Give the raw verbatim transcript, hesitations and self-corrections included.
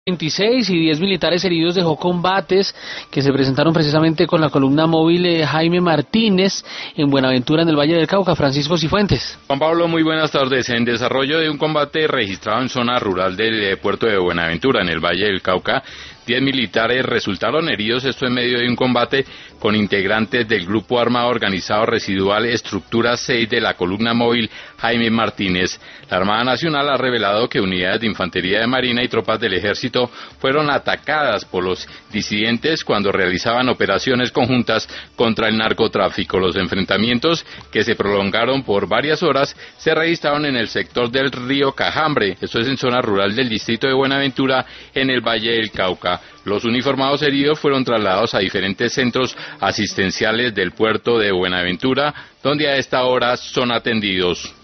veintiséis y diez militares heridos dejó combates que se presentaron precisamente con la columna móvil eh, Jaime Martínez en Buenaventura, en el Valle del Cauca. Francisco Cifuentes. Juan Pablo, muy buenas tardes. En desarrollo de un combate registrado en zona rural del eh, puerto de Buenaventura, en el Valle del Cauca, diez militares resultaron heridos, esto en medio de un combate con integrantes del Grupo Armado Organizado Residual Estructura seis de la columna móvil Jaime Martínez. La Armada Nacional ha revelado que unidades de infantería de Marina y tropas del Ejército fueron atacadas por los disidentes cuando realizaban operaciones conjuntas contra el narcotráfico. Los enfrentamientos, que se prolongaron por varias horas, se registraron en el sector del río Cajambre, esto es en zona rural del distrito de Buenaventura, en el Valle del Cauca. Los uniformados heridos fueron trasladados a diferentes centros asistenciales del puerto de Buenaventura, donde a esta hora son atendidos.